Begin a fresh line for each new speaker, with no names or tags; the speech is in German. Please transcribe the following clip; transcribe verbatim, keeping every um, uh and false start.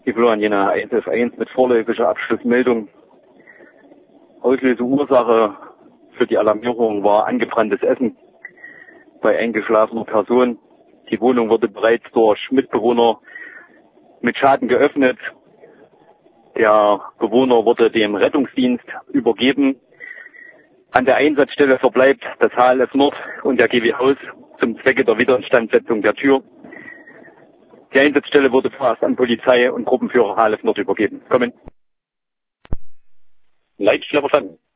Die Florian Jena eins F eins mit vorläufiger Abschlussmeldung. Auslösende Ursache für die Alarmierung war angebranntes Essen bei eingeschlafener Person. Die Wohnung wurde bereits durch Mitbewohner mit Schaden geöffnet. Der Bewohner wurde dem Rettungsdienst übergeben. An der Einsatzstelle verbleibt das H L F Nord und der G W Haus zum Zwecke der Wiederinstandsetzung der Tür. Die Einsatzstelle wurde vorerst an Polizei und Gruppenführer H L F Nord übergeben. Kommen. Leitstelle verstanden.